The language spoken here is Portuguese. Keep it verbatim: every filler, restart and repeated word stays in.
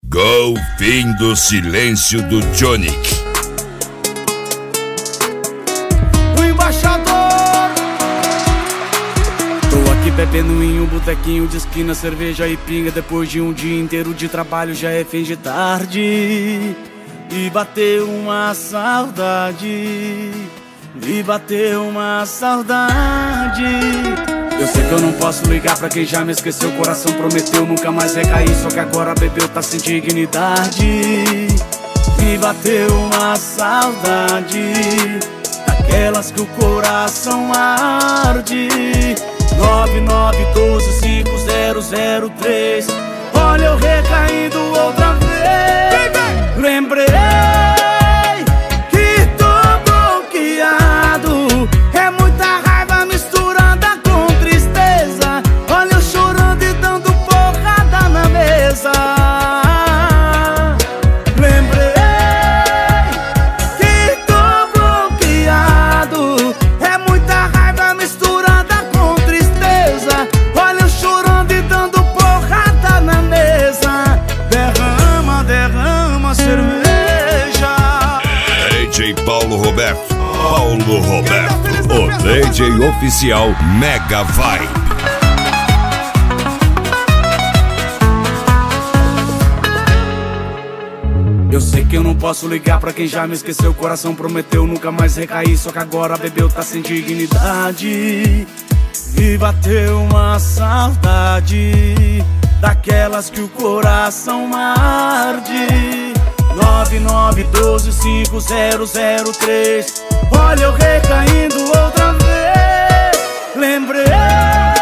Golfinho do silêncio do Johnnick. O embaixador. Tô aqui bebendo em um botequinho de esquina, cerveja e pinga. Depois de um dia inteiro de trabalho já é fim de tarde. E bateu uma saudade, e bateu uma saudade. Eu sei que eu não posso ligar pra quem já me esqueceu. O coração prometeu nunca mais recair, só que agora bebeu, tá sem dignidade. E bateu uma saudade, daquelas que o coração arde. Nove nove um dois cinco zero zero três. Olha eu recaindo outra vez. Lembrei que tô bloqueado. É muita raiva misturada com tristeza. Olha eu chorando e dando porrada na mesa. Lembrei que tô bloqueado. É muita raiva misturada com tristeza. Olha eu chorando e dando porrada na mesa. Derrama, derrama cerveja. D J Paulo Roberto. Paulo Roberto, o D J oficial Mega Vibe. Eu sei que eu não posso ligar pra quem já me esqueceu. O coração prometeu nunca mais recair, só que agora bebeu, tá sem dignidade. E bateu uma saudade, daquelas que o coração arde. Nove nove um dois cinco zero zero três. Olha eu recaindo outra vez. Lembrei